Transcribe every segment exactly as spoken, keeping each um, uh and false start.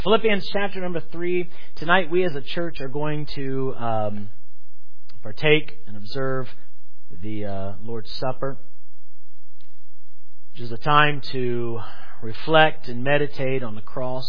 Philippians chapter number three. Tonight we as a church are going to um, partake and observe the uh, Lord's Supper, which is a time to reflect and meditate on the cross.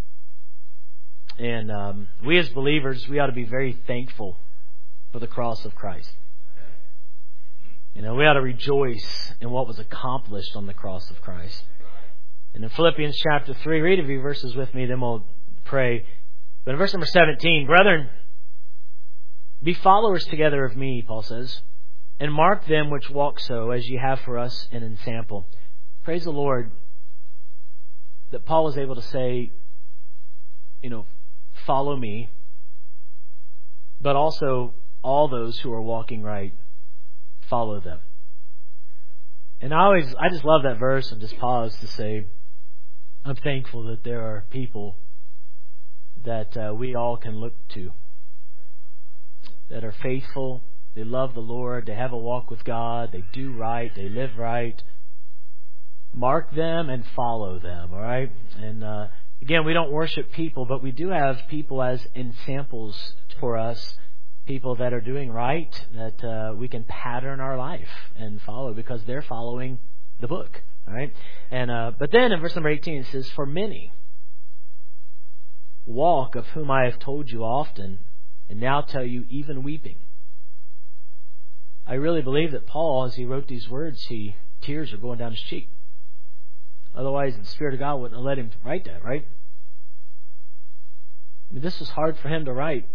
And um, we as believers, we ought to be very thankful for the cross of Christ. You know, we ought to rejoice in what was accomplished on the cross of Christ. And in Philippians chapter three, read a few verses with me, then we'll pray. But in verse number seventeen, brethren, be followers together of me, Paul says, and mark them which walk so, as ye have for us an ensample. Praise the Lord that Paul was able to say, you know, follow me, but also all those who are walking right, follow them. And I always, I just love that verse and just pause to say, I'm thankful that there are people that uh, we all can look to, that are faithful, they love the Lord, they have a walk with God, they do right, they live right. Mark them and follow them, all right? And uh, again, we don't worship people, but we do have people as ensamples for us, people that are doing right, that uh, we can pattern our life and follow because they're following the book. All right, and uh, but then in verse number eighteen it says, "For many walk, of whom I have told you often, and now tell you even weeping." I really believe that Paul, as he wrote these words, he tears are going down his cheek. Otherwise, the Spirit of God wouldn't have let him write that, right? I mean, this was hard for him to write.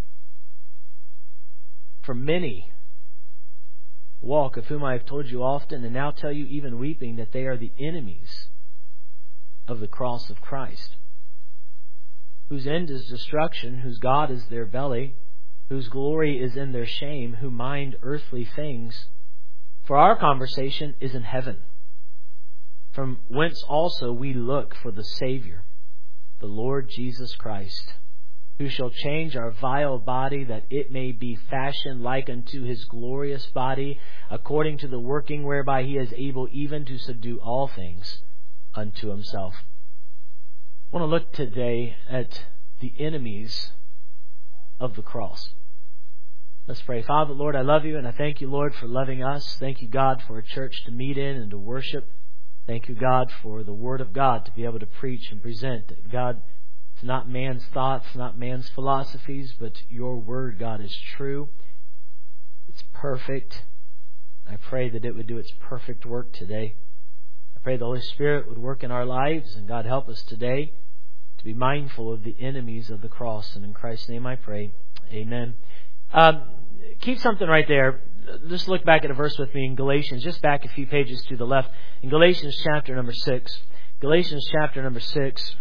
For many walk, of whom I have told you often, and now tell you even weeping, that they are the enemies of the cross of Christ, whose end is destruction, whose God is their belly, whose glory is in their shame, who mind earthly things. For our conversation is in heaven, from whence also we look for the Savior, the Lord Jesus Christ, who shall change our vile body, that it may be fashioned like unto His glorious body, according to the working whereby He is able even to subdue all things unto Himself. I want to look today at the enemies of the cross. Let's pray. Father, Lord, I love you, and I thank you, Lord, for loving us. Thank you, God, for a church to meet in and to worship. Thank you, God, for the Word of God to be able to preach and present. God, it's not man's thoughts, not man's philosophies, but your Word, God, is true. It's perfect. I pray that it would do its perfect work today. I pray the Holy Spirit would work in our lives, and God, help us today to be mindful of the enemies of the cross. And in Christ's name I pray. Amen. Um, keep something right there. Just look back at a verse with me in Galatians, just back a few pages to the left. In Galatians chapter number six. Galatians chapter number six.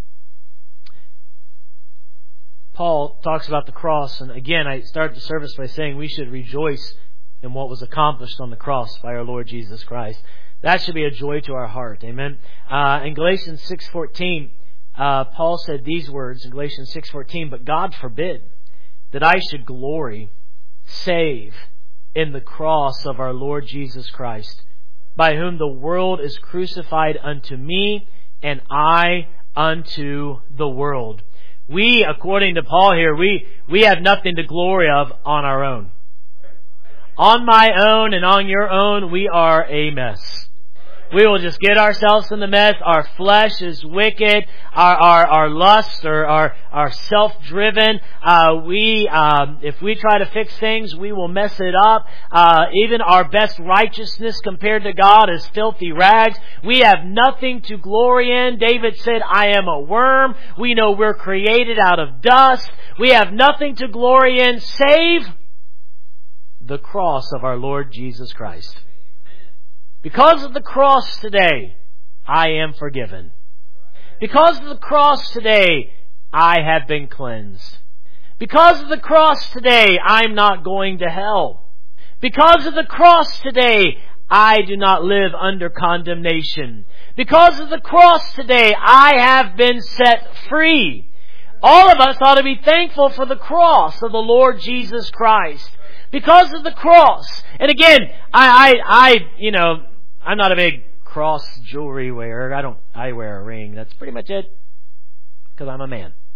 Paul talks about the cross, and again, I started the service by saying we should rejoice in what was accomplished on the cross by our Lord Jesus Christ. That should be a joy to our heart. Amen. Uh, in Galatians six fourteen, uh, Paul said these words in Galatians six fourteen, "But God forbid that I should glory save in the cross of our Lord Jesus Christ, by whom the world is crucified unto me, and I unto the world." We, according to Paul here, we, we have nothing to glory of on our own. On my own and on your own, we are a mess. We will just get ourselves in the mess. Our flesh is wicked. Our our, our lusts are, are, are self-driven. Uh, we, um, if we try to fix things, we will mess it up. Uh, even our best righteousness compared to God is filthy rags. We have nothing to glory in. David said, "I am a worm." We know we're created out of dust. We have nothing to glory in save the cross of our Lord Jesus Christ. Because of the cross today, I am forgiven. Because of the cross today, I have been cleansed. Because of the cross today, I'm not going to hell. Because of the cross today, I do not live under condemnation. Because of the cross today, I have been set free. All of us ought to be thankful for the cross of the Lord Jesus Christ. Because of the cross. And again, I, I, I, you know, I'm not a big cross jewelry wearer. I don't, I wear a ring. That's pretty much it. Because I'm a man.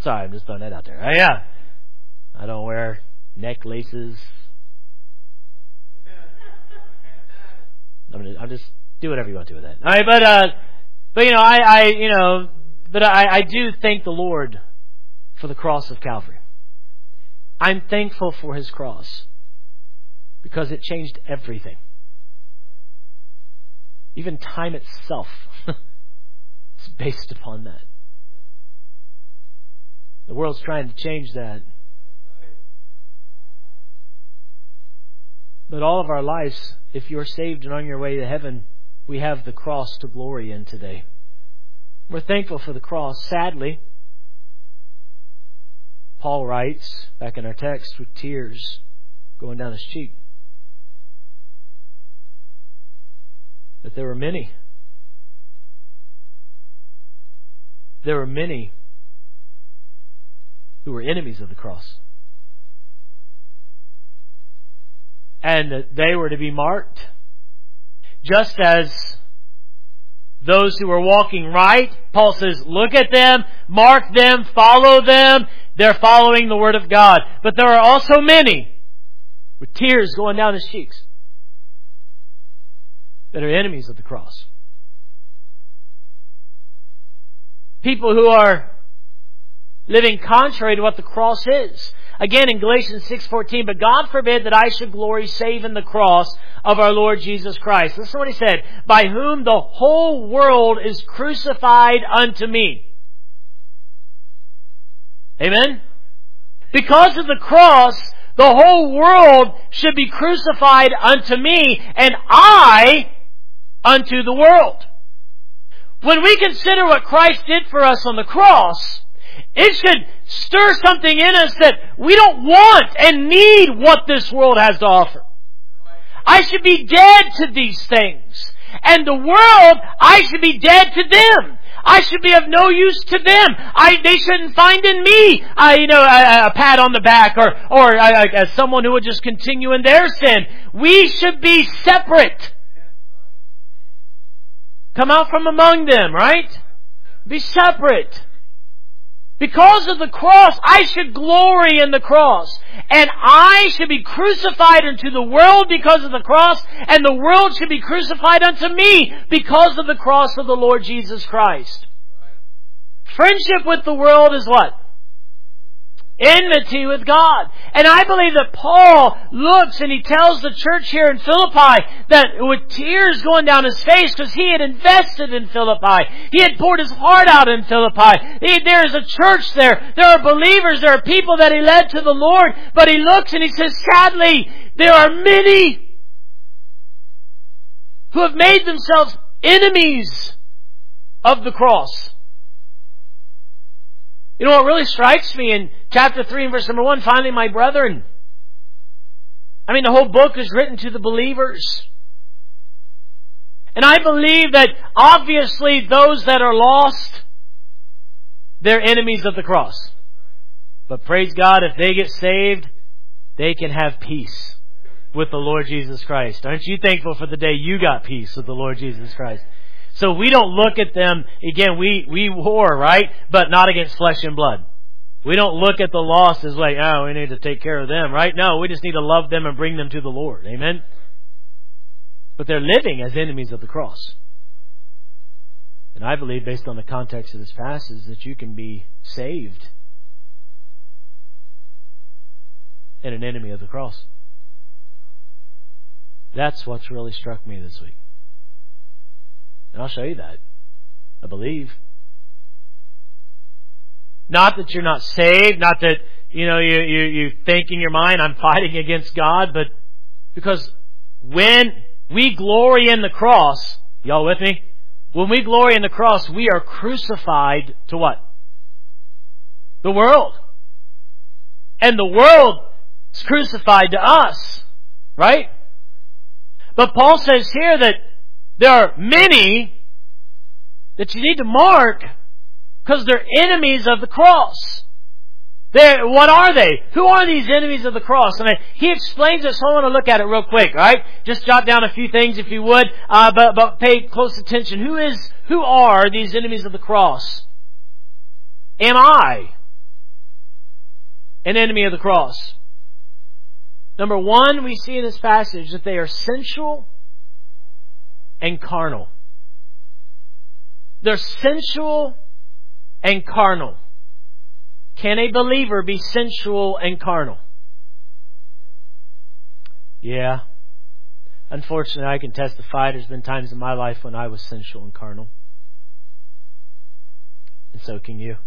Sorry, I'm just throwing that out there. Oh, yeah. I don't wear necklaces. I'm just, I'm just do whatever you want to do with that. All right, but uh, but you know, I, I you know, but I, I do thank the Lord for the cross of Calvary. I'm thankful for His cross because it changed everything. Even time itself is based upon that. The world's trying to change that. But all of our lives, if you're saved and on your way to heaven, we have the cross to glory in today. We're thankful for the cross. Sadly, Paul writes, back in our text, with tears going down his cheek, that there were many. There were many who were enemies of the cross. And that they were to be marked. Just as those who were walking right, Paul says, look at them, mark them, follow them. They're following the Word of God. But there are also many with tears going down his cheeks that are enemies of the cross. People who are living contrary to what the cross is. Again, in Galatians six fourteen, but God forbid that I should glory save in the cross of our Lord Jesus Christ. Listen to what he said. By whom the whole world is crucified unto me. Amen? Because of the cross, the whole world should be crucified unto me, and I unto the world. When we consider what Christ did for us on the cross, it should stir something in us that we don't want and need what this world has to offer. I should be dead to these things. And the world, I should be dead to them. I should be of no use to them. I, they shouldn't find in me, uh, you know, a, a pat on the back or, or uh, as someone who would just continue in their sin. We should be separate. Come out from among them, right? Be separate. Because of the cross, I should glory in the cross. And I should be crucified unto the world because of the cross. And the world should be crucified unto me because of the cross of the Lord Jesus Christ. Friendship with the world is what? Enmity with God. And I believe that Paul looks and he tells the church here in Philippi that with tears going down his face because he had invested in Philippi. He had poured his heart out in Philippi. He, there is a church there. There are believers. There are people that he led to the Lord. But he looks and he says, sadly, there are many who have made themselves enemies of the cross. You know what really strikes me in chapter three and verse number one, finally, my brethren. I mean, the whole book is written to the believers. And I believe that obviously those that are lost, they're enemies of the cross. But praise God, if they get saved, they can have peace with the Lord Jesus Christ. Aren't you thankful for the day you got peace with the Lord Jesus Christ? So we don't look at them, again, we, we war, right? But not against flesh and blood. We don't look at the lost as like, oh, we need to take care of them, right? No, we just need to love them and bring them to the Lord. Amen? But they're living as enemies of the cross. And I believe, based on the context of this passage, that you can be saved and an enemy of the cross. That's what's really struck me this week. And I'll show you that. I believe. Not that you're not saved, not that, you know, you, you, you think in your mind, I'm fighting against God, but because when we glory in the cross, y'all with me? When we glory in the cross, we are crucified to what? The world. And the world is crucified to us. Right? But Paul says here that there are many that you need to mark because they're enemies of the cross. They're, what are they? Who are these enemies of the cross? And I, he explains it, so I want to look at it real quick, right? Just jot down a few things if you would, uh, but, but pay close attention. Who is, who are these enemies of the cross? Am I an enemy of the cross? Number one, we see in this passage that they are sensual and carnal. They're sensual and carnal. Can a believer be sensual and carnal? Yeah. Unfortunately, I can testify there's been times in my life when I was sensual and carnal. And so can you.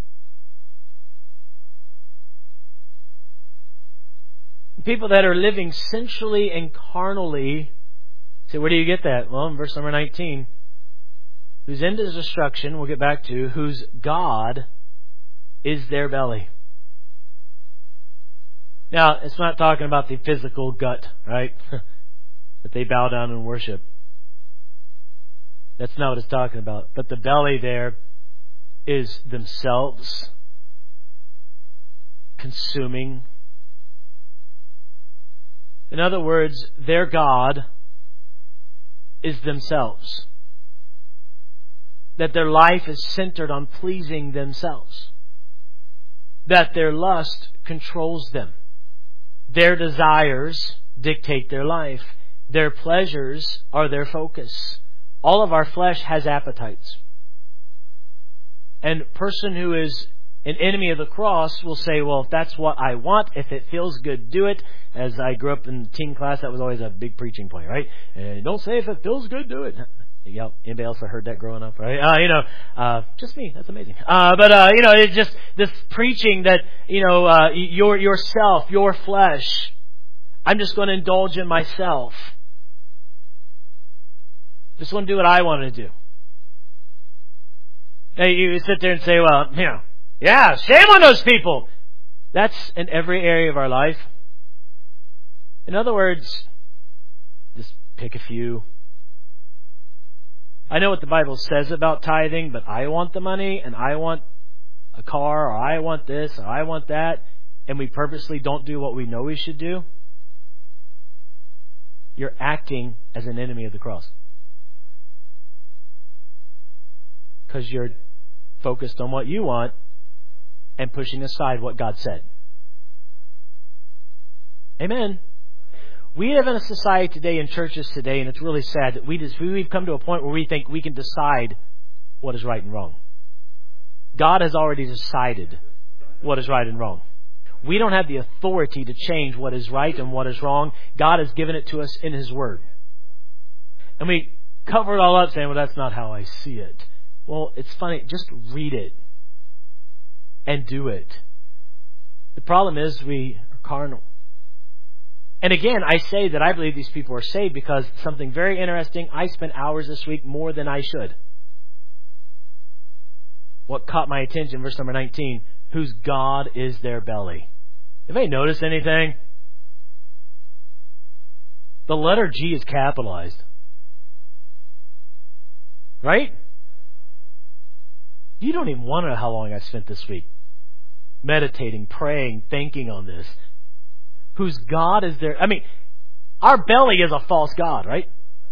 People that are living sensually and carnally, say, where do you get that? Well, in verse number nineteen, whose end is destruction, we'll get back to, whose God is their belly. Now, it's not talking about the physical gut, right? That they bow down and worship. That's not what it's talking about. But the belly there is themselves consuming. In other words, their God is themselves. That their life is centered on pleasing themselves. That their lust controls them. Their desires dictate their life. Their pleasures are their focus. All of our flesh has appetites. And a person who is an enemy of the cross will say, well, if that's what I want, if it feels good, do it. As I grew up in teen class, that was always a big preaching point, right? And don't say if it feels good, do it. Yep. Anybody else have heard that growing up, right? Uh, you know, uh, just me. That's amazing. Uh, but, uh, you know, it's just this preaching that, you know, uh, your, yourself, your flesh, I'm just going to indulge in myself. Just want to do what I want to do. Now you sit there and say, well, you know, yeah, shame on those people. That's in every area of our life. In other words, just pick a few. I know what the Bible says about tithing, but I want the money, and I want a car, or I want this, or I want that, and we purposely don't do what we know we should do. You're acting as an enemy of the cross. Because you're focused on what you want and pushing aside what God said. Amen. We live in a society today, in churches today, and it's really sad that we just, we've come to a point where we think we can decide what is right and wrong. God has already decided what is right and wrong. We don't have the authority to change what is right and what is wrong. God has given it to us in His Word. And we cover it all up saying, well, that's not how I see it. Well, it's funny. Just read it and do it. The problem is we are carnal. And again, I say that I believe these people are saved because something very interesting. I spent hours this week more than I should. What caught my attention, verse number nineteen, whose God is their belly. Have they noticed anything? The letter G is capitalized. Right? You don't even want to know how long I spent this week meditating, praying, thinking on this. Whose God is their... I mean, our belly is a false god, right?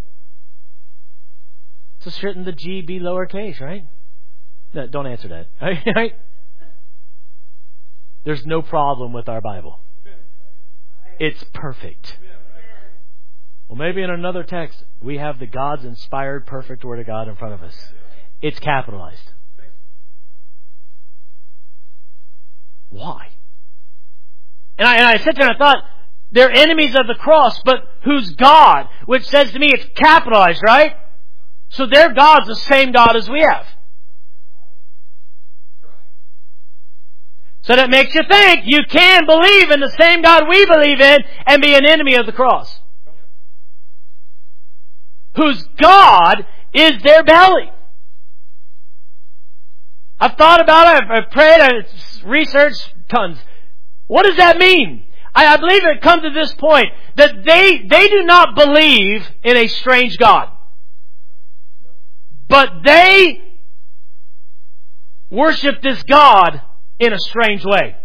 So shouldn't the G be lowercase, right? No, don't answer that. Right? There's no problem with our Bible. It's perfect. Well, maybe in another text, we have the God's inspired, perfect Word of God in front of us. It's capitalized. Why? And I, and I sat there and I thought, they're enemies of the cross, but whose God? Which says to me, it's capitalized, right? So their God's the same God as we have. So that makes you think you can believe in the same God we believe in and be an enemy of the cross. Whose God is their belly. I've thought about it, I've prayed, I've researched tons. What does that mean? I, I believe it comes to this point that they, they do not believe in a strange God. But they worship this God in a strange way.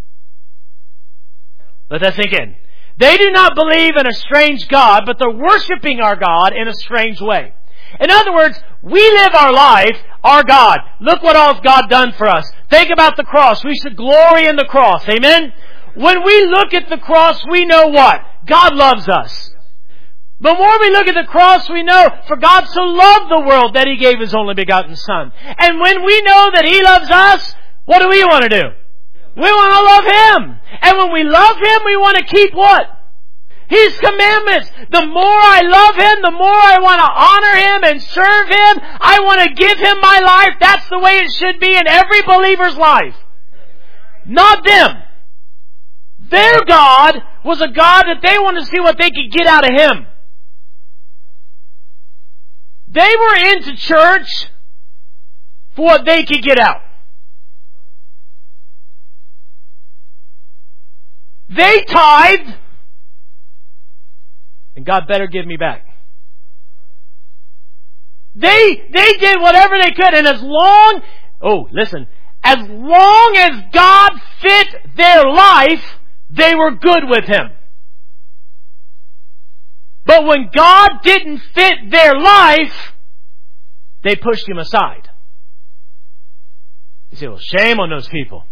Let that sink in. They do not believe in a strange God, but they're worshiping our God in a strange way. In other words, we live our life, our God. Look what all God done for us. Think about the cross. We should glory in the cross. Amen? When we look at the cross, we know what? God loves us. The more we look at the cross, we know, for God so loved the world that He gave His only begotten Son. And when we know that He loves us, what do we want to do? We want to love Him. And when we love Him, we want to keep what? His commandments. The more I love Him, the more I want to honor Him and serve Him. I want to give Him my life. That's the way it should be in every believer's life. Not them. Their God was a God that they wanted to see what they could get out of Him. They were into church for what they could get out. They tithed, and God better give me back. They, they did whatever they could, and as long, oh, listen, as long as God fit their life, they were good with Him. But when God didn't fit their life, they pushed Him aside. You say, well, shame on those people.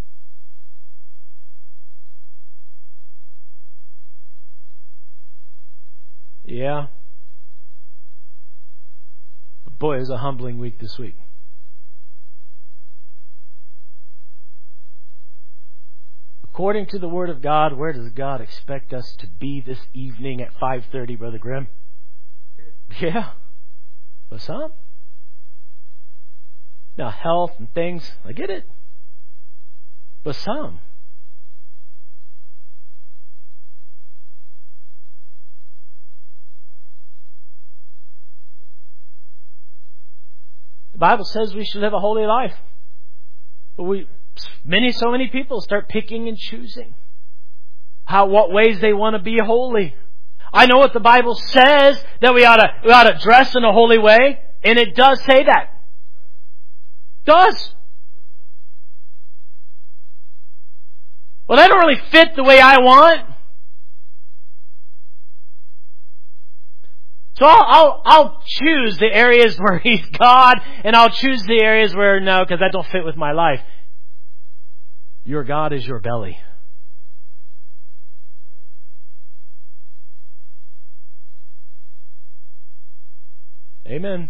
Yeah. But boy, it was a humbling week this week. According to the Word of God, where does God expect us to be this evening at five thirty, Brother Grimm? Yeah. But some? Now, health and things, I get it. But some. The Bible says we should live a holy life. But we... Many, so many people start picking and choosing how, what ways they want to be holy. I know what the Bible says, that we ought to, we ought to dress in a holy way, and it does say that. It does. Well, that don't really fit the way I want. So I'll, I'll, I'll choose the areas where He's God, and I'll choose the areas where no, because that don't fit with my life. Your God is your belly. Amen.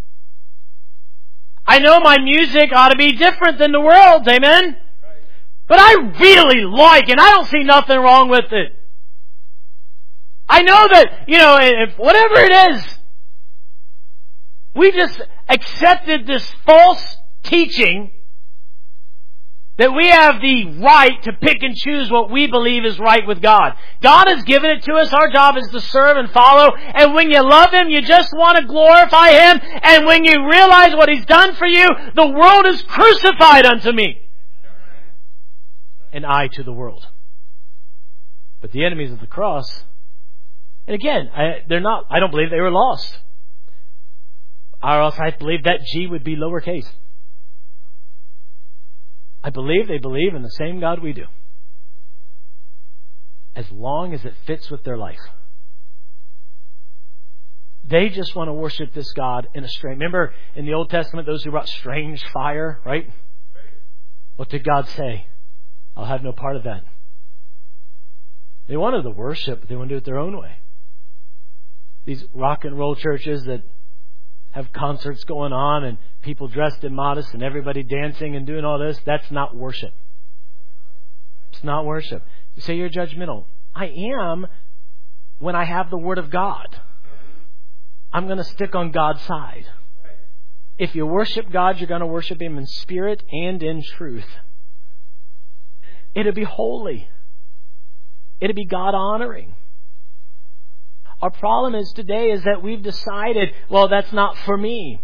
I know my music ought to be different than the world's. Amen. But I really like it. I don't see nothing wrong with it. I know that, you know, if whatever it is, we just accepted this false teaching that we have the right to pick and choose what we believe is right with God. God has given it to us. Our job is to serve and follow. And when you love Him, you just want to glorify Him. And when you realize what He's done for you, the world is crucified unto me, and I to the world. But the enemies of the cross, and again, I, they're not, I don't believe they were lost. Or else I believe that G would be lowercase. I believe they believe in the same God we do. As long as it fits with their life. They just want to worship this God in a strange... Remember in the Old Testament, those who brought strange fire, right? What did God say? I'll have no part of that. They wanted to worship, but they want to do it their own way. These rock and roll churches that have concerts going on and people dressed immodest and everybody dancing and doing all this, that's not worship. It's not worship. You say you're judgmental. I am when I have the Word of God. I'm going to stick on God's side. If you worship God, you're going to worship Him in spirit and in truth. It'll be holy. It'll be God-honoring. Our problem is today is that we've decided, well, that's not for me.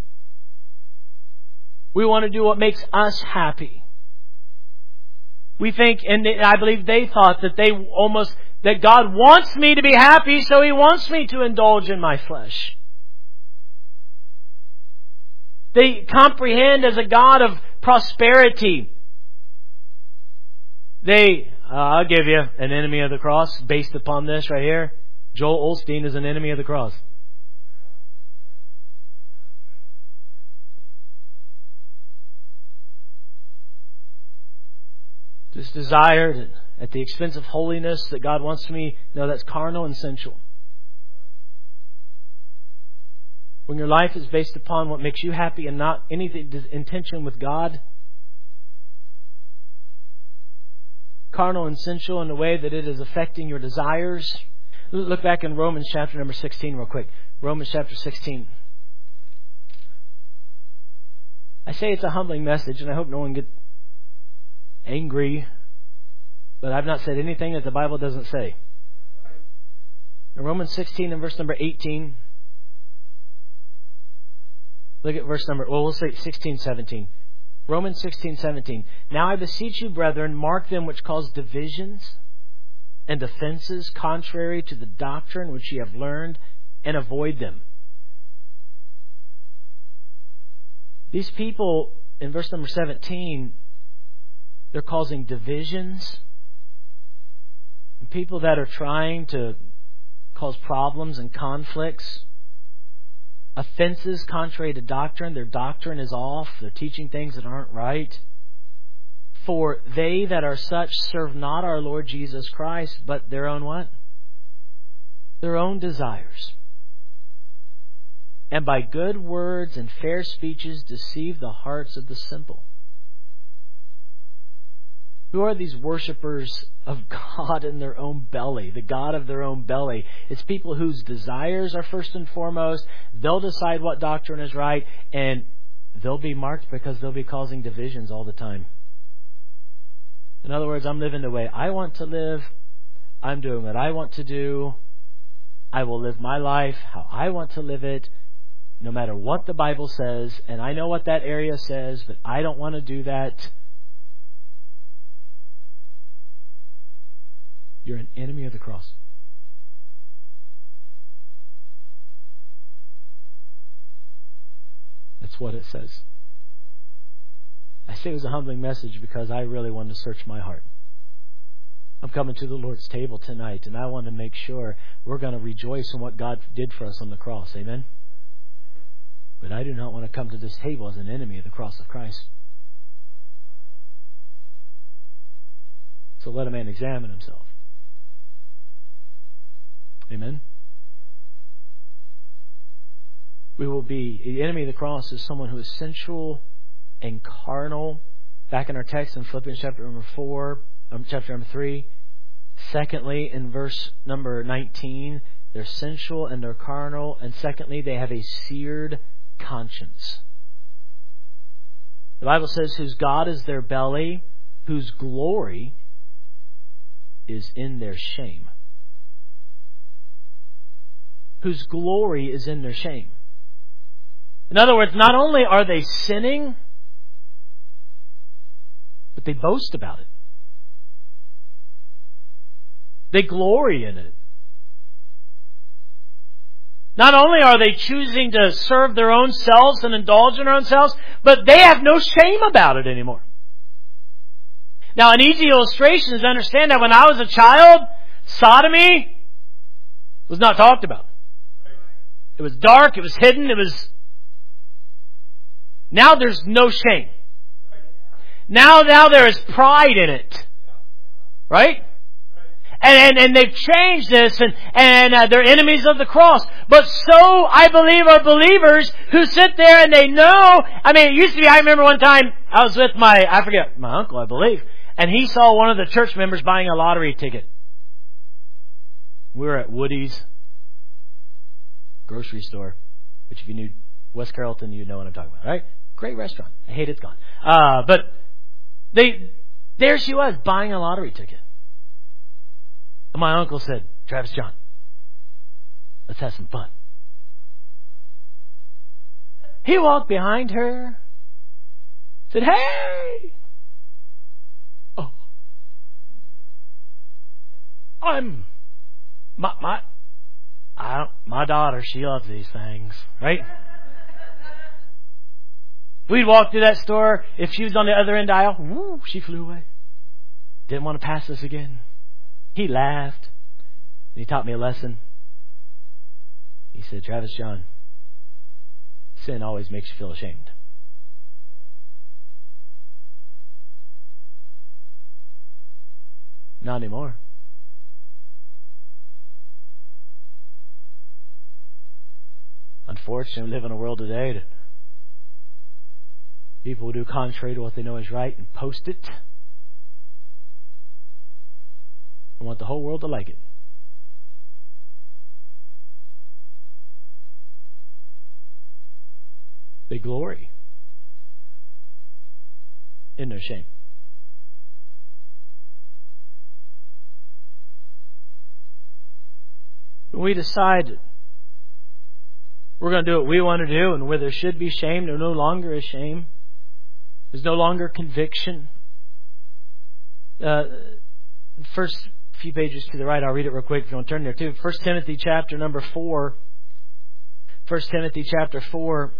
We want to do what makes us happy. We think, and I believe they thought that they almost, that God wants me to be happy, so He wants me to indulge in my flesh. They comprehend as a God of prosperity. They, uh, I'll give you an enemy of the cross based upon this right here. Joel Osteen is an enemy of the cross. Just desired at the expense of holiness that God wants me, no, that's carnal and sensual. When your life is based upon what makes you happy and not anything in tension with God, carnal and sensual in the way that it is affecting your desires. Look back in Romans chapter number sixteen real quick. Romans chapter sixteen. I say it's a humbling message, and I hope no one gets angry, but I've not said anything that the Bible doesn't say. In Romans sixteen and verse number eighteen, look at verse number, well, we'll say sixteen, seventeen. Romans sixteen, seventeen. Now I beseech you, brethren, mark them which cause divisions and offenses contrary to the doctrine which ye have learned, and avoid them. These people, in verse number seventeen, they're causing divisions. And people that are trying to cause problems and conflicts. Offenses contrary to doctrine. Their doctrine is off. They're teaching things that aren't right. For they that are such serve not our Lord Jesus Christ, but their own what? Their own desires. And by good words and fair speeches deceive the hearts of the simple. Who are these worshipers of God in their own belly, the God of their own belly? It's people whose desires are first and foremost. They'll decide what doctrine is right, and they'll be marked because they'll be causing divisions all the time. In other words, I'm living the way I want to live. I'm doing what I want to do. I will live my life how I want to live it, no matter what the Bible says. And I know what that area says, but I don't want to do that. You're an enemy of the cross. That's what it says. I say it was a humbling message because I really wanted to search my heart. I'm coming to the Lord's table tonight, and I want to make sure we're going to rejoice in what God did for us on the cross. Amen? But I do not want to come to this table as an enemy of the cross of Christ. So let a man examine himself. Amen? We will be, the enemy of the cross is someone who is sensual and carnal. Back in our text in Philippians chapter number four, um, chapter number three. Secondly, in verse number nineteen, they're sensual and they're carnal. And secondly, they have a seared conscience. The Bible says, whose God is their belly, whose glory is in their shame. Whose glory is in their shame. In other words, not only are they sinning, but they boast about it. They glory in it. Not only are they choosing to serve their own selves and indulge in their own selves, but they have no shame about it anymore. Now, an easy illustration is to understand that when I was a child, sodomy was not talked about. It was dark, it was hidden, it was... Now there's no shame. Now, now there is pride in it. Right? And, and, and they've changed this, and, and uh, they're enemies of the cross. But so, I believe, are believers who sit there and they know. I mean, it used to be, I remember one time, I was with my, I forget, my uncle, I believe, and he saw one of the church members buying a lottery ticket. We were at Woody's grocery store, which if you knew West Carrollton, you know what I'm talking about, right? Great restaurant. I hate it's gone. Uh, but they, there she was, buying a lottery ticket. And my uncle said, Travis John, let's have some fun. He walked behind her, said, hey! Oh. I'm, my, my, I don't, my daughter, she loves these things, right? We'd walk through that store. If she was on the other end of the aisle, woo, she flew away. Didn't want to pass us again. He laughed. He taught me a lesson. He said, Travis John, sin always makes you feel ashamed. Not anymore. Unfortunately, we live in a world today that people will do contrary to what they know is right and post it. I want the whole world to like it. They glory in their shame. When we decide we're going to do what we want to do, and where there should be shame, there no longer is shame. There's no longer conviction. Uh, first few pages to the right, I'll read it real quick if you want to turn there too. First Timothy chapter number four. First Timothy chapter four.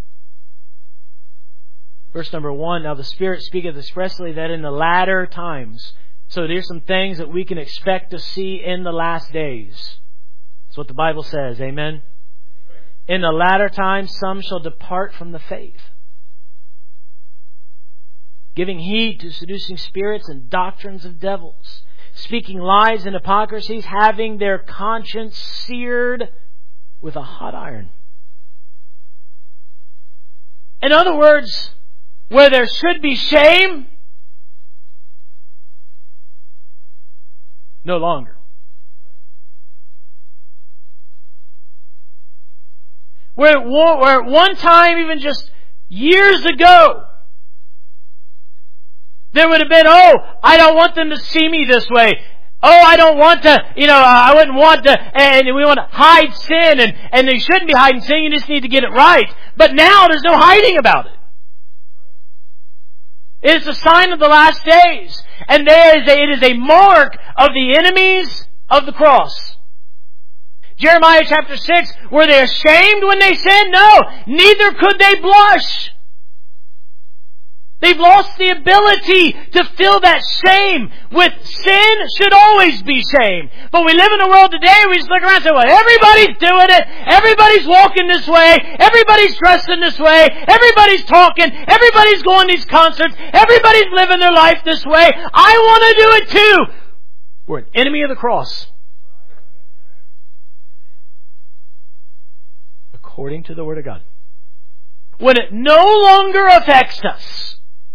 Verse number one. Now the Spirit speaketh expressly that in the latter times. So there's some things that we can expect to see in the last days. That's what the Bible says. Amen. In the latter times some shall depart from the faith, giving heed to seducing spirits and doctrines of devils, speaking lies and hypocrisies, having their conscience seared with a hot iron. In other words, where there should be shame, no longer. Where, where at one time, even just years ago, there would have been, oh, I don't want them to see me this way. Oh, I don't want to, you know, I wouldn't want to, and we want to hide sin, and, and you shouldn't be hiding sin, you just need to get it right. But now there's no hiding about it. It is a sign of the last days. And there is a, it is a mark of the enemies of the cross. Jeremiah chapter six, were they ashamed when they sinned? No, neither could they blush. They've lost the ability to feel that shame. With sin should always be shame. But we live in a world today where we just look around and say, well, everybody's doing it. Everybody's walking this way. Everybody's dressing this way. Everybody's talking. Everybody's going to these concerts. Everybody's living their life this way. I want to do it too. We're an enemy of the cross. According to the Word of God. When it no longer affects us.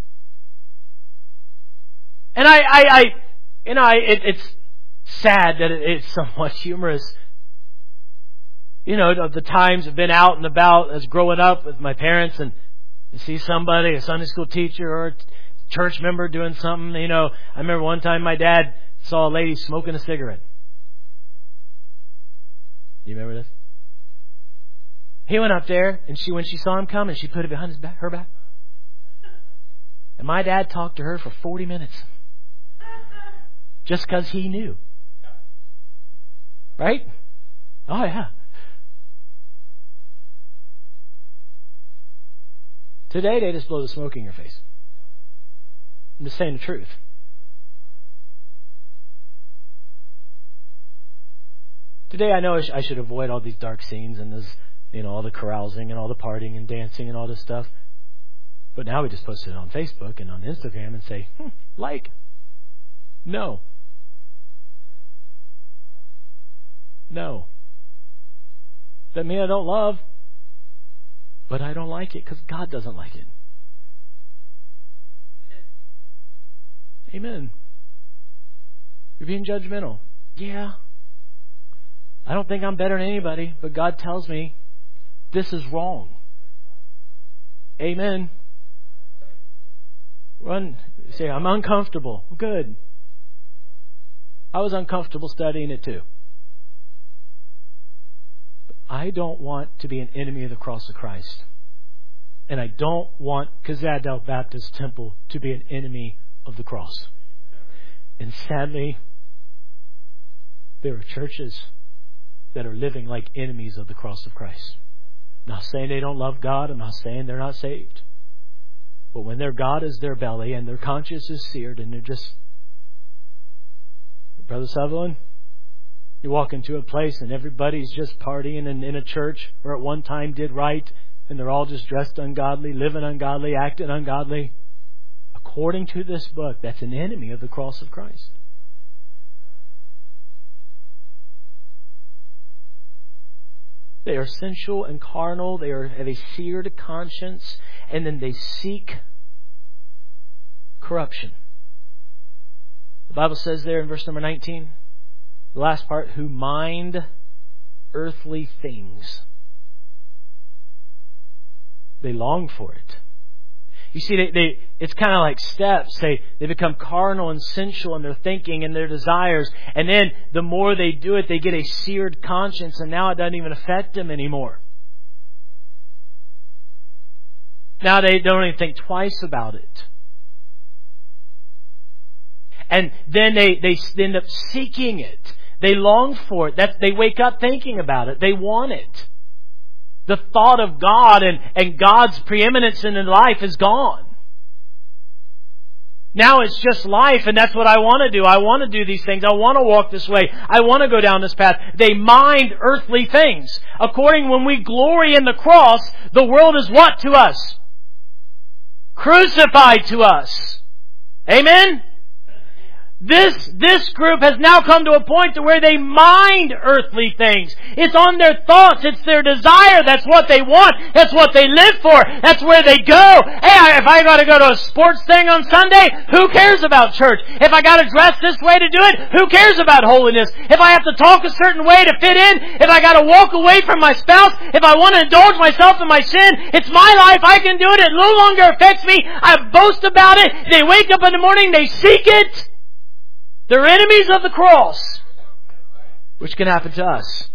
And I, I, I you know, I, it, it's sad that it, it's somewhat humorous. You know, of the times I've been out and about as growing up with my parents, and you see somebody, a Sunday school teacher or a church member doing something. You know, I remember one time my dad saw a lady smoking a cigarette. Do you remember this? He went up there, and she, when she saw him coming, she put it behind his back, her back. And my dad talked to her for forty minutes. Just because he knew. Right? Oh, yeah. Today, they just blow the smoke in your face. I'm just saying the truth. Today, I know I, sh- I should avoid all these dark scenes and this, you know, all the carousing and all the partying and dancing and all this stuff. But now we just post it on Facebook and on Instagram and say, hmm, like. No. No. That means I don't love, but I don't like it because God doesn't like it. Amen. You're being judgmental. Yeah. I don't think I'm better than anybody, but God tells me this is wrong. Amen. Run. Say, I'm uncomfortable. Good. I was uncomfortable studying it too. But I don't want to be an enemy of the cross of Christ. And I don't want Kazadel Baptist Temple to be an enemy of the cross. And sadly, there are churches that are living like enemies of the cross of Christ. I'm not saying they don't love God. I'm not saying they're not saved. But when their God is their belly and their conscience is seared and they're just... Brother Sutherland, you walk into a place and everybody's just partying in, in a church or at one time did right, and they're all just dressed ungodly, living ungodly, acting ungodly. According to this book, that's an enemy of the cross of Christ. They are sensual and carnal. They are, have a seared conscience. And then they seek corruption. The Bible says there in verse number nineteen, the last part, who mind earthly things. They long for it. You see, they, they it's kind of like steps. They they become carnal and sensual in their thinking and their desires. And then the more they do it, they get a seared conscience, and now it doesn't even affect them anymore. Now they don't even think twice about it. And then they, they end up seeking it. They long for it. That's, they wake up thinking about it. They want it. The thought of God and, and God's preeminence in their life is gone. Now it's just life, and that's what I want to do. I want to do these things. I want to walk this way. I want to go down this path. They mind earthly things. According, when we glory in the cross, the world is what to us? Crucified to us. Amen? This, this group has now come to a point to where they mind earthly things. It's on their thoughts. It's their desire. That's what they want. That's what they live for. That's where they go. Hey, if I got to go to a sports thing on Sunday, who cares about church? If I got to dress this way to do it, who cares about holiness? If I have to talk a certain way to fit in, if I got to walk away from my spouse, if I want to indulge myself in my sin, it's my life. I can do it. It no longer affects me. I boast about it. They wake up in the morning. They seek it. They're enemies of the cross, which can happen to us.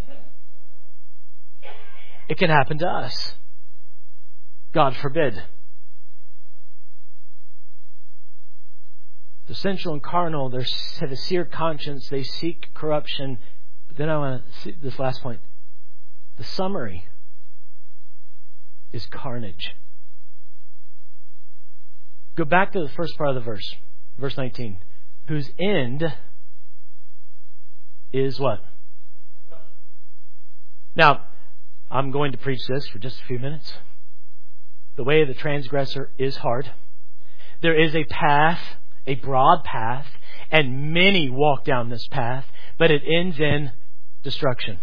It can happen to us. God forbid. They're sensual and carnal. They have a seared conscience. They seek corruption. But then I want to see this last point. The summary is carnage. Go back to the first part of the verse, verse nineteen. Whose end is what? Now, I'm going to preach this for just a few minutes. The way of the transgressor is hard. There is a path, a broad path, and many walk down this path, but it ends in destruction.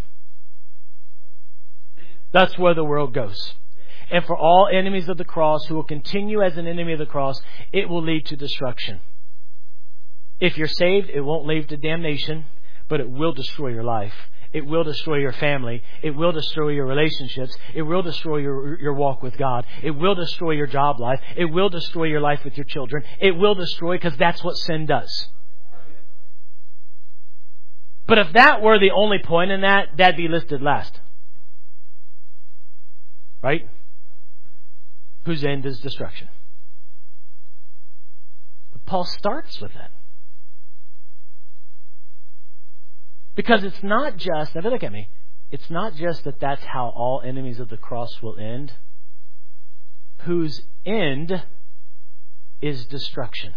That's where the world goes. And for all enemies of the cross who will continue as an enemy of the cross, it will lead to destruction. If you're saved, it won't lead to damnation, but it will destroy your life. It will destroy your family. It will destroy your relationships. It will destroy your, your walk with God. It will destroy your job life. It will destroy your life with your children. It will destroy, because that's what sin does. But if that were the only point in that, that'd be listed last. Right? Whose end is destruction. But Paul starts with that. Because it's not just, now look at me, it's not just that that's how all enemies of the cross will end. Whose end is destruction.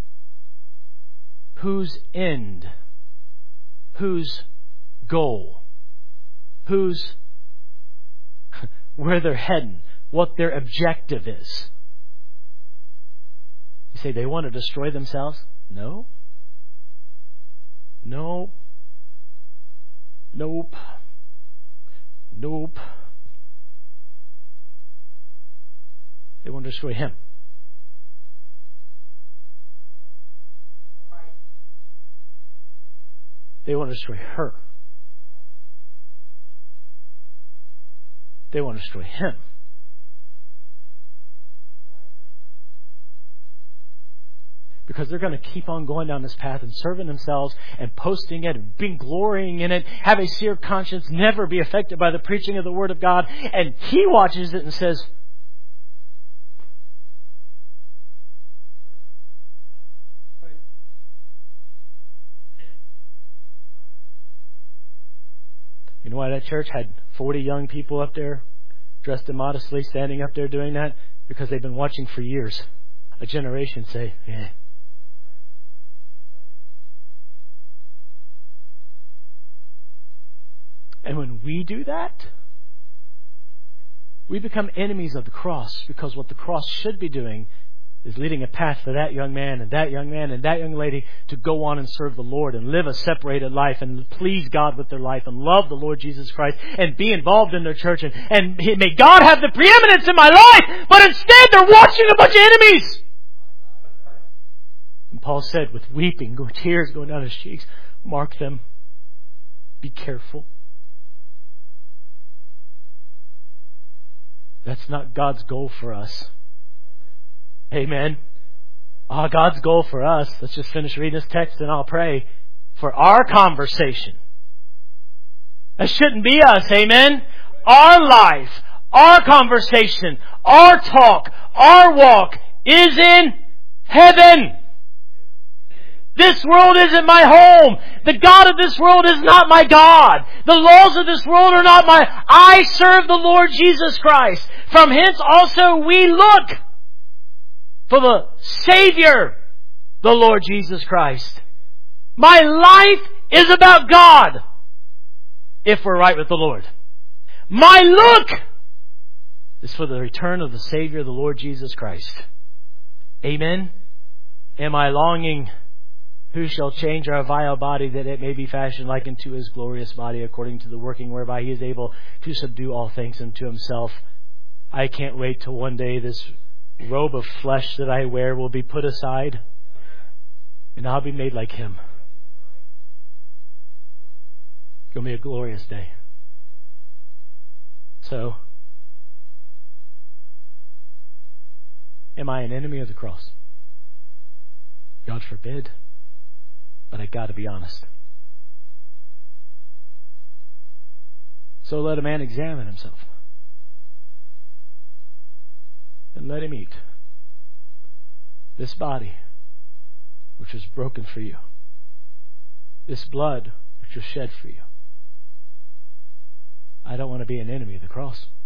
Whose end? Whose goal? Whose, where they're heading, what their objective is. You say they want to destroy themselves? No. No. Nope. Nope. They want to destroy him. They want to destroy her. They want to destroy him. Because they're going to keep on going down this path and serving themselves and posting it and being glorying in it, have a seared conscience, never be affected by the preaching of the Word of God. And he watches it and says, you know why that church had forty young people up there, dressed immodestly, standing up there doing that? Because they've been watching for years a generation say, yeah. And when we do that, we become enemies of the cross, because what the cross should be doing is leading a path for that young man and that young man and that young lady to go on and serve the Lord and live a separated life and please God with their life and love the Lord Jesus Christ and be involved in their church. And, and may God have the preeminence in my life, but instead they're watching a bunch of enemies. And Paul said, with weeping, tears going down his cheeks, mark them. Be careful. That's not God's goal for us. Amen. Uh, God's goal for us, let's just finish reading this text and I'll pray, for our conversation. That shouldn't be us, amen? Our life, our conversation, our talk, our walk is in heaven. This world isn't my home. The God of this world is not my God. The laws of this world are not my... I serve the Lord Jesus Christ. From hence also we look for the Savior, the Lord Jesus Christ. My life is about God, if we're right with the Lord. My look is for the return of the Savior, the Lord Jesus Christ. Amen. Am I longing? Who shall change our vile body that it may be fashioned like unto his glorious body, according to the working whereby he is able to subdue all things unto himself? I can't wait till one day this robe of flesh that I wear will be put aside and I'll be made like him. It's going to be a glorious day. So, am I an enemy of the cross? God forbid. But I got to be honest. So let a man examine himself. And let him eat this body which was broken for you. This blood which was shed for you. I don't want to be an enemy of the cross.